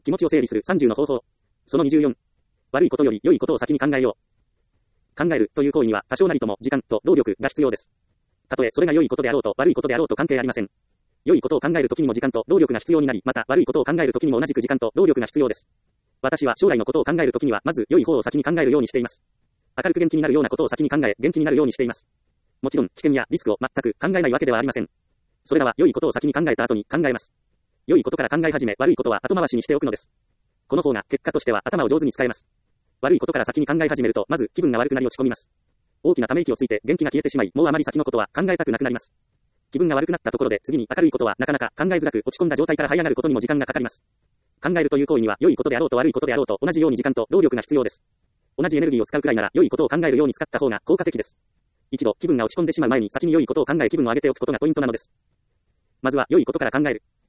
気持ちを整理する30の方法。その24。悪いことより良いことを先に考えよう。考えるという行為には多少なりとも時間と労力が必要です。たとえそれが良いことであろうと悪いことであろうと関係ありません。良いことを考えるときにも時間と労力が必要になり、また悪いことを考えるときにも同じく時間と労力が必要です。私は将来のことを考えるときにはまず良い方を先に考えるようにしています。明るく元気になるようなことを先に考え、元気になるようにしています。もちろん危険やリスクを全く考えないわけではありません。それらは良いことを先に考えた後に考えます。良いことから考え始め、悪いことは後回しにしておくのです。この方が結果としては頭を上手に使えます。悪いことから先に考え始めると、まず気分が悪くなり落ち込みます。大きなため息をついて元気が消えてしまい、もうあまり先のことは考えたくなくなります。気分が悪くなったところで次に明るいことはなかなか考えづらく、落ち込んだ状態から這い上がることにも時間がかかります。考えるという行為には良いことであろうと悪いことであろうと同じように時間と労力が必要です。同じエネルギーを使うくらいなら良いことを考えるように使った方が効果的です。一度気分が落ち込んでしまう前に先に良いことを考え気分を上げておくことがポイントなのです。まずは良いことから考える。